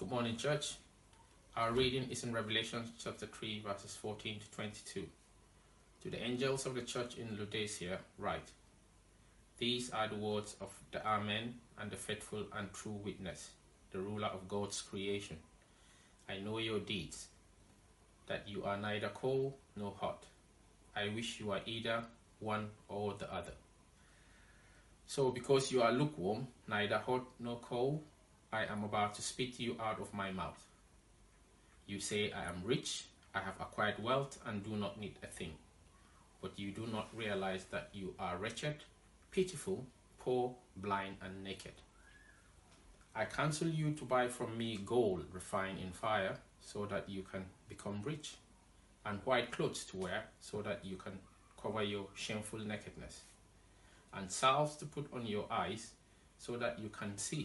Good morning, church. Our reading is in Revelation chapter 3, verses 14 to 22. To the angels of the church in Laodicea write, These are the words of the Amen and the faithful and true witness, the ruler of God's creation. I know your deeds, that you are neither cold nor hot. I wish you are either one or the other. So because you are lukewarm, neither hot nor cold, I am about to spit you out of my mouth. You say, I am rich, I have acquired wealth and do not need a thing. But you do not realize that you are wretched, pitiful, poor, blind, and naked. I counsel you to buy from me gold refined in fire, so that you can become rich, and white clothes to wear, so that you can cover your shameful nakedness, and salves to put on your eyes, so that you can see.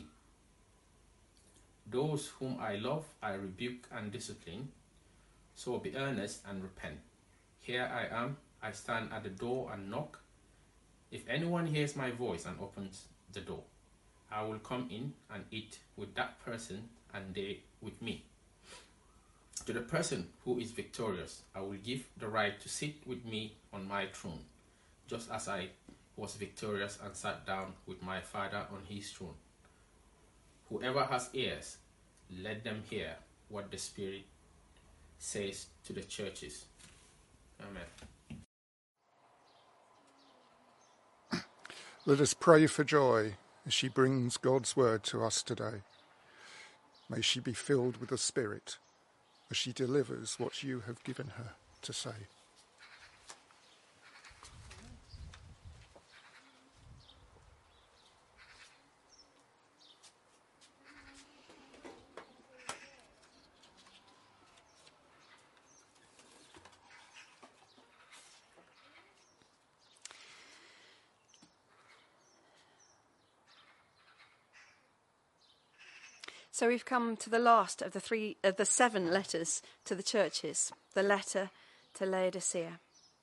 Those whom I love, I rebuke and discipline, so be earnest and repent. Here I am, I stand at the door and knock. If anyone hears my voice and opens the door, I will come in and eat with that person and they with me. To the person who is victorious, I will give the right to sit with me on my throne, just as I was victorious and sat down with my Father on his throne. Whoever has ears, let them hear what the Spirit says to the churches. Amen. Let us pray for Joy as she brings God's word to us today. May she be filled with the Spirit as she delivers what you have given her to say. So we've come to the last of the 7 letters to the churches, the letter to Laodicea.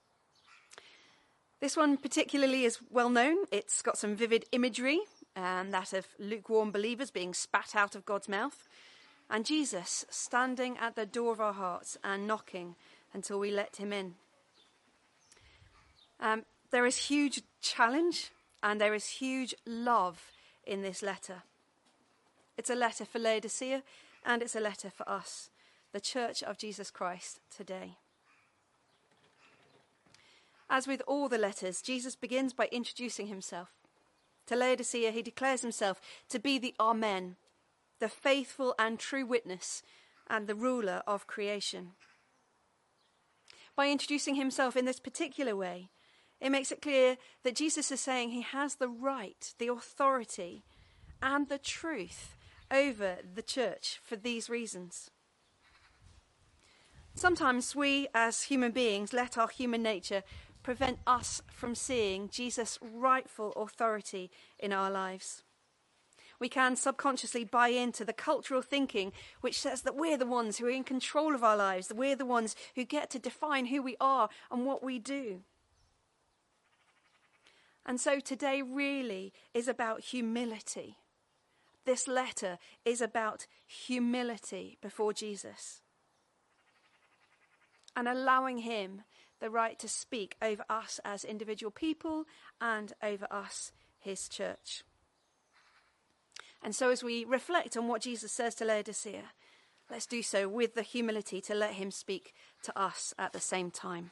This one particularly is well known. It's got some vivid imagery, and that of lukewarm believers being spat out of God's mouth, and Jesus standing at the door of our hearts and knocking until we let him in. There is huge challenge and there is huge love in this letter. It's a letter for Laodicea, and it's a letter for us, the Church of Jesus Christ today. As with all the letters, Jesus begins by introducing himself. To Laodicea, he declares himself to be the Amen, the faithful and true witness, and the ruler of creation. By introducing himself in this particular way, it makes it clear that Jesus is saying he has the right, the authority, and the truth over the church for these reasons. Sometimes we as human beings let our human nature prevent us from seeing Jesus' rightful authority in our lives. We can subconsciously buy into the cultural thinking which says that we're the ones who are in control of our lives, that we're the ones who get to define who we are and what we do. And so today really is about humility. This letter is about humility before Jesus and allowing him the right to speak over us as individual people and over us, his church. And so as we reflect on what Jesus says to Laodicea, let's do so with the humility to let him speak to us at the same time.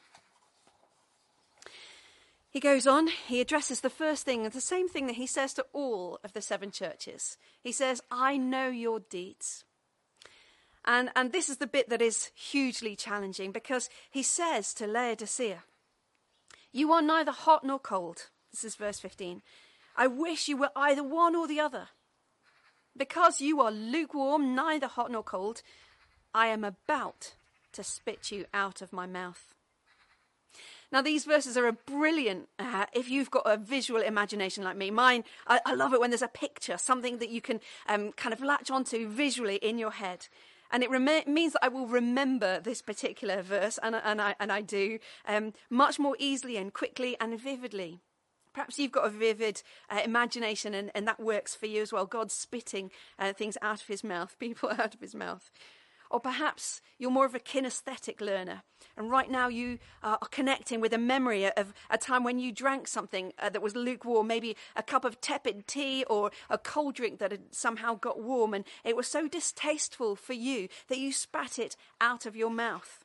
He goes on, he addresses the first thing, the same thing that he says to all of the 7 churches. He says, I know your deeds. And this is the bit that is hugely challenging, because he says to Laodicea, you are neither hot nor cold. This is verse 15. I wish you were either one or the other. Because you are lukewarm, neither hot nor cold, I am about to spit you out of my mouth. Now, these verses are a brilliant, if you've got a visual imagination like me. Mine, I love it when there's a picture, something that you can kind of latch onto visually in your head. And it means that I will remember this particular verse, and I do, much more easily and quickly and vividly. Perhaps you've got a vivid imagination and that works for you as well. God spitting things out of his mouth, people out of his mouth. Or perhaps you're more of a kinesthetic learner. And right now you are connecting with a memory of a time when you drank something that was lukewarm, maybe a cup of tepid tea or a cold drink that had somehow got warm. And it was so distasteful for you that you spat it out of your mouth.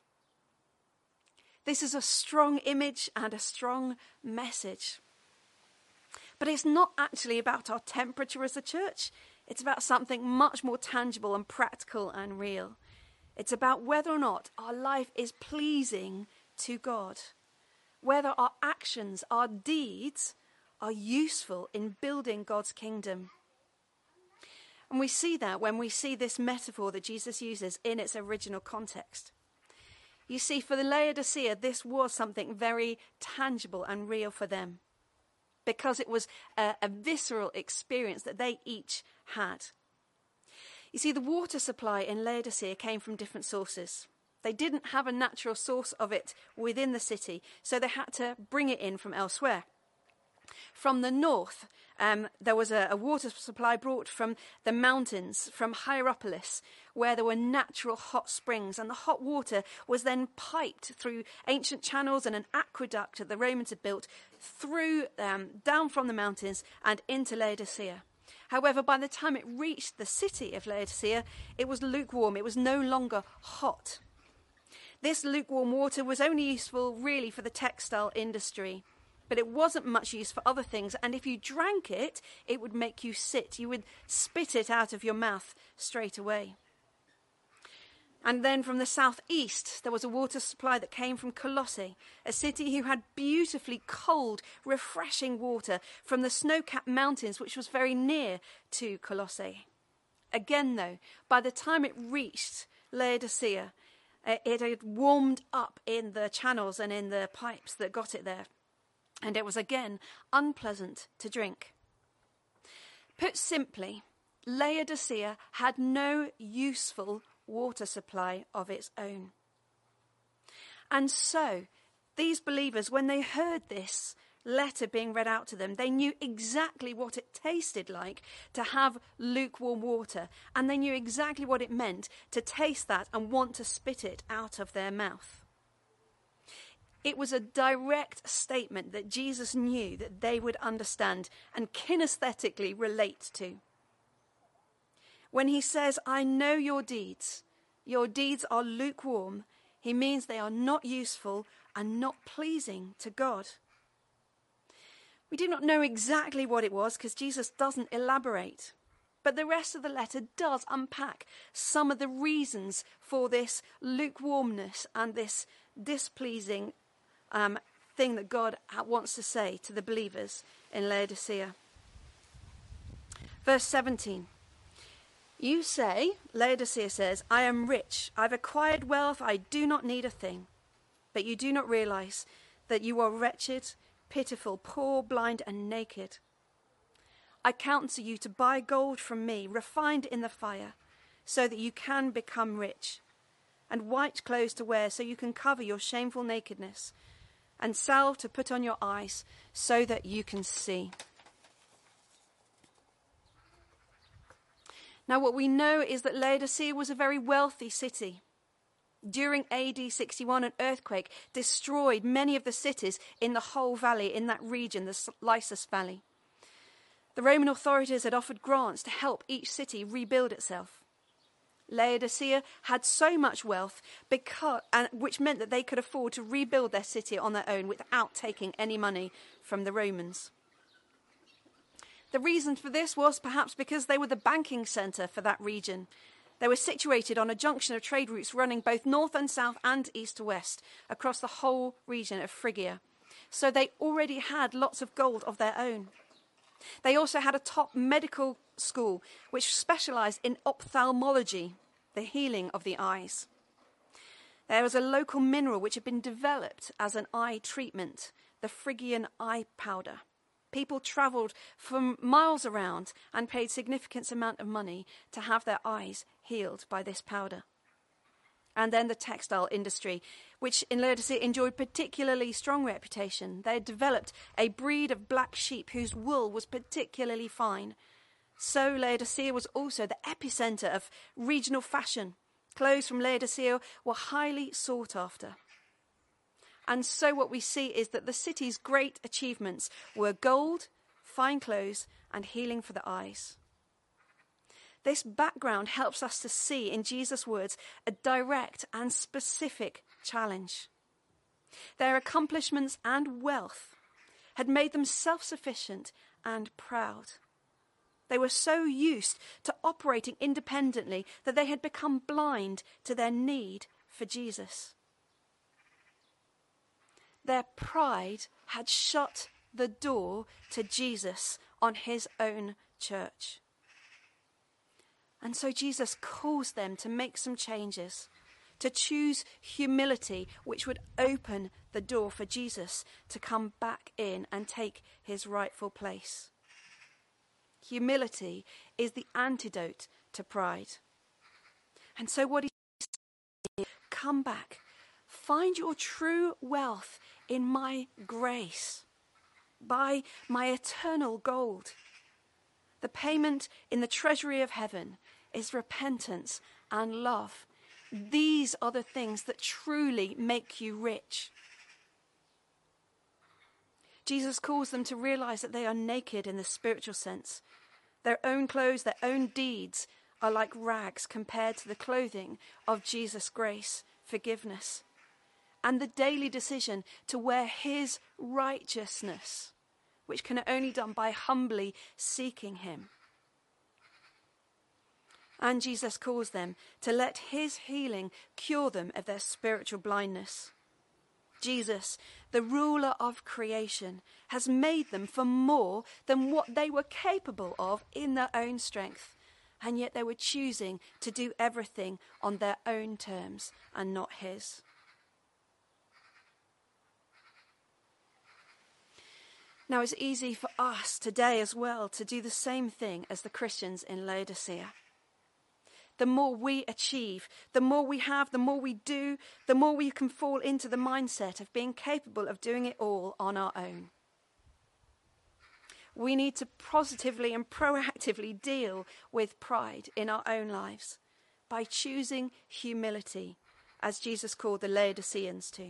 This is a strong image and a strong message. But it's not actually about our temperature as a church. It's about something much more tangible and practical and real. It's about whether or not our life is pleasing to God. Whether our actions, our deeds are useful in building God's kingdom. And we see that when we see this metaphor that Jesus uses in its original context. You see, for the Laodicea, this was something very tangible and real for them, because it was a visceral experience that they each had. You see, the water supply in Laodicea came from different sources. They didn't have a natural source of it within the city, so they had to bring it in from elsewhere. From the north, there was a water supply brought from the mountains, from Hierapolis, where there were natural hot springs, and the hot water was then piped through ancient channels and an aqueduct that the Romans had built through down from the mountains and into Laodicea. However, by the time it reached the city of Laodicea, it was lukewarm. It was no longer hot. This lukewarm water was only useful really for the textile industry, but it wasn't much use for other things. And if you drank it, it would make you sick. You would spit it out of your mouth straight away. And then from the southeast, there was a water supply that came from Colossae, a city who had beautifully cold, refreshing water from the snow-capped mountains, which was very near to Colossae. Again, though, by the time it reached Laodicea, it had warmed up in the channels and in the pipes that got it there. And it was again unpleasant to drink. Put simply, Laodicea had no useful water supply of its own. And so, these believers, when they heard this letter being read out to them, they knew exactly what it tasted like to have lukewarm water, and they knew exactly what it meant to taste that and want to spit it out of their mouth. It was a direct statement that Jesus knew that they would understand and kinesthetically relate to. When he says, I know your deeds are lukewarm, he means they are not useful and not pleasing to God. We do not know exactly what it was because Jesus doesn't elaborate. But the rest of the letter does unpack some of the reasons for this lukewarmness and this displeasing thing that God wants to say to the believers in Laodicea. Verse 17. You say, Laodicea says, I am rich, I've acquired wealth, I do not need a thing. But you do not realize that you are wretched, pitiful, poor, blind, and naked. I counsel you to buy gold from me, refined in the fire, so that you can become rich, and white clothes to wear, so you can cover your shameful nakedness, and salve to put on your eyes, so that you can see. Now, what we know is that Laodicea was a very wealthy city. During AD 61, an earthquake destroyed many of the cities in the whole valley, in that region, the Lycus Valley. The Roman authorities had offered grants to help each city rebuild itself. Laodicea had so much wealth, which meant that they could afford to rebuild their city on their own without taking any money from the Romans. The reason for this was perhaps because they were the banking centre for that region. They were situated on a junction of trade routes running both north and south and east to west across the whole region of Phrygia. So they already had lots of gold of their own. They also had a top medical school which specialised in ophthalmology, the healing of the eyes. There was a local mineral which had been developed as an eye treatment, the Phrygian eye powder. People travelled from miles around and paid significant amount of money to have their eyes healed by this powder. and then the textile industry, which in Laodicea enjoyed particularly strong reputation. They had developed a breed of black sheep whose wool was particularly fine. So Laodicea was also the epicenter of regional fashion. Clothes from Laodicea were highly sought after. And so what we see is that the city's great achievements were gold, fine clothes, and healing for the eyes. This background helps us to see in Jesus' words a direct and specific challenge. Their accomplishments and wealth had made them self-sufficient and proud. They were so used to operating independently that they had become blind to their need for Jesus. Their pride had shut the door to Jesus on his own church. And so Jesus calls them to make some changes, to choose humility, which would open the door for Jesus to come back in and take his rightful place. Humility is the antidote to pride. And so what he says is, come back, find your true wealth in my grace, by my eternal gold. The payment in the treasury of heaven is repentance and love. These are the things that truly make you rich. Jesus calls them to realize that they are naked in the spiritual sense. Their own clothes, their own deeds are like rags compared to the clothing of Jesus' grace, forgiveness, and the daily decision to wear his righteousness, which can only be done by humbly seeking him. And Jesus calls them to let his healing cure them of their spiritual blindness. Jesus, the ruler of creation, has made them for more than what they were capable of in their own strength. And yet they were choosing to do everything on their own terms and not his. Now it's easy for us today as well to do the same thing as the Christians in Laodicea. The more we achieve, the more we have, the more we do, the more we can fall into the mindset of being capable of doing it all on our own. We need to positively and proactively deal with pride in our own lives by choosing humility, as Jesus called the Laodiceans to.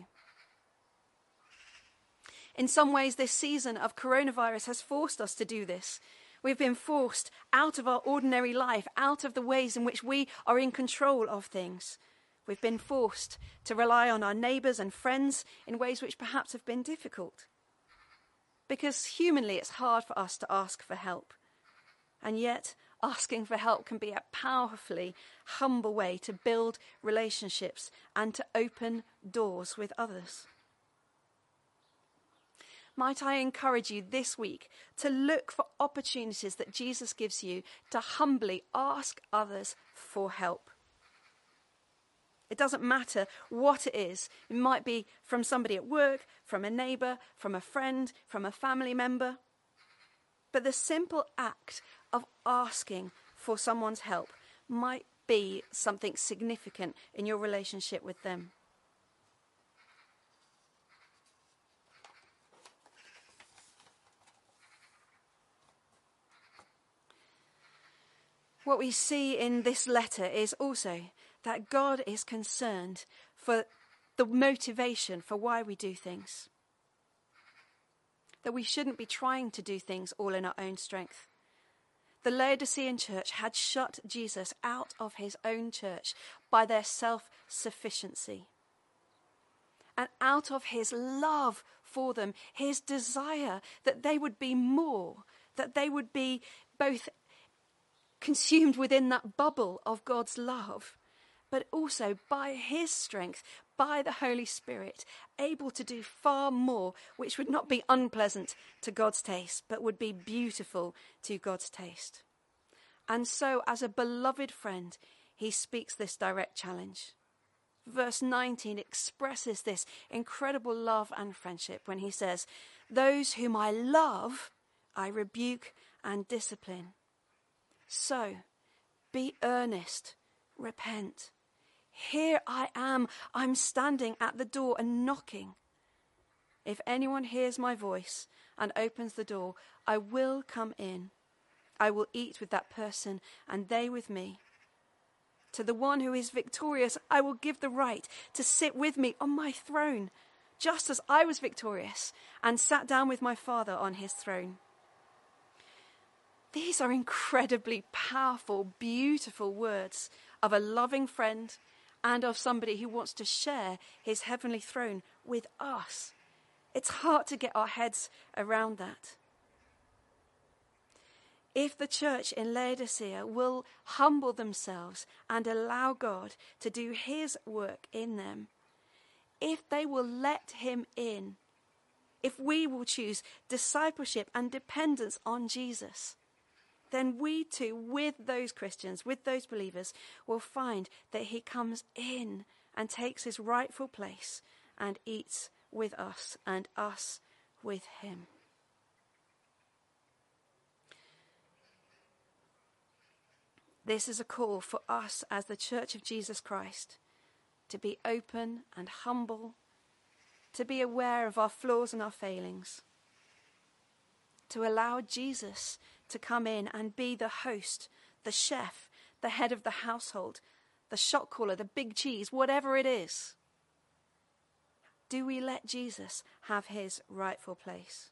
In some ways, this season of coronavirus has forced us to do this. We've been forced out of our ordinary life, out of the ways in which we are in control of things. We've been forced to rely on our neighbours and friends in ways which perhaps have been difficult. Because humanly it's hard for us to ask for help. And yet asking for help can be a powerfully humble way to build relationships and to open doors with others. Might I encourage you this week to look for opportunities that Jesus gives you to humbly ask others for help. It doesn't matter what it is. It might be from somebody at work, from a neighbour, from a friend, from a family member. But the simple act of asking for someone's help might be something significant in your relationship with them. What we see in this letter is also that God is concerned for the motivation for why we do things. That we shouldn't be trying to do things all in our own strength. The Laodicean church had shut Jesus out of his own church by their self-sufficiency. And out of his love for them, his desire that they would be more, that they would be both consumed within that bubble of God's love, but also by his strength, by the Holy Spirit, able to do far more, which would not be unpleasant to God's taste, but would be beautiful to God's taste. And so, as a beloved friend, he speaks this direct challenge. Verse 19 expresses this incredible love and friendship when he says, "Those whom I love, I rebuke and discipline. So, be earnest, repent. Here I am. I'm standing at the door and knocking. If anyone hears my voice and opens the door, I will come in. I will eat with that person and they with me. To the one who is victorious, I will give the right to sit with me on my throne, just as I was victorious and sat down with my Father on his throne. These are incredibly powerful, beautiful words of a loving friend and of somebody who wants to share his heavenly throne with us. It's hard to get our heads around that. If the church in Laodicea will humble themselves and allow God to do his work in them, if they will let him in, if we will choose discipleship and dependence on Jesus, then we too, with those Christians, with those believers, will find that he comes in and takes his rightful place and eats with us and us with him. This is a call for us as the Church of Jesus Christ to be open and humble, to be aware of our flaws and our failings, to allow Jesus to come in and be the host, the chef, the head of the household, the shot caller, the big cheese, whatever it is. Do we let Jesus have his rightful place?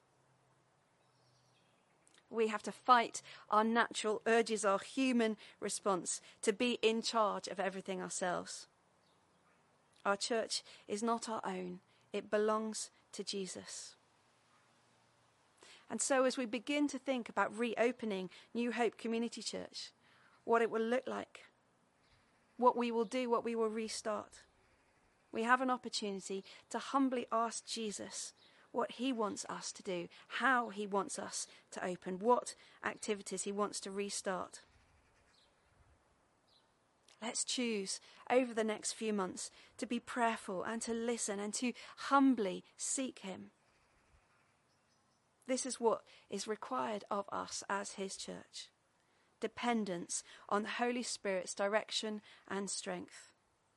We have to fight our natural urges, our human response to be in charge of everything ourselves. Our church is not our own. It belongs to Jesus. And so as we begin to think about reopening New Hope Community Church, what it will look like, what we will do, what we will restart, we have an opportunity to humbly ask Jesus what he wants us to do, how he wants us to open, what activities he wants to restart. Let's choose over the next few months to be prayerful and to listen and to humbly seek him. This is what is required of us as his church. Dependence on the Holy Spirit's direction and strength.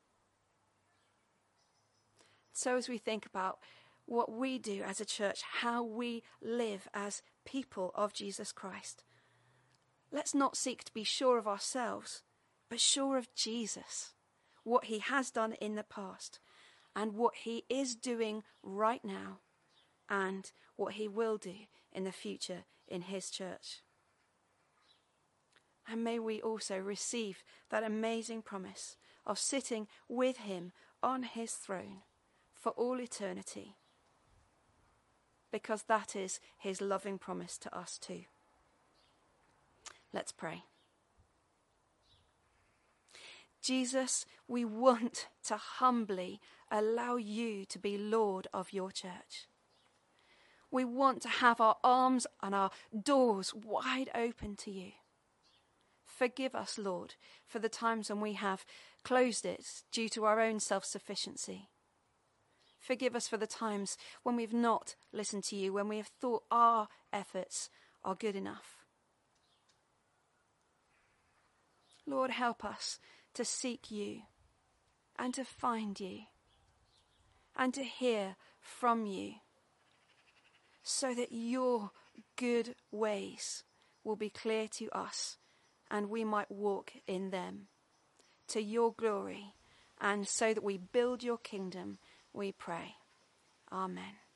So as we think about what we do as a church, how we live as people of Jesus Christ, let's not seek to be sure of ourselves, but sure of Jesus, what he has done in the past and what he is doing right now and what he will do in the future in his church. And may we also receive that amazing promise of sitting with him on his throne for all eternity, because that is his loving promise to us too. Let's pray. Jesus, we want to humbly allow you to be Lord of your church. We want to have our arms and our doors wide open to you. Forgive us, Lord, for the times when we have closed it due to our own self-sufficiency. Forgive us for the times when we've not listened to you, when we have thought our efforts are good enough. Lord, help us to seek you and to find you and to hear from you so that your good ways will be clear to us and we might walk in them to your glory, and so that we build your kingdom, we pray. Amen.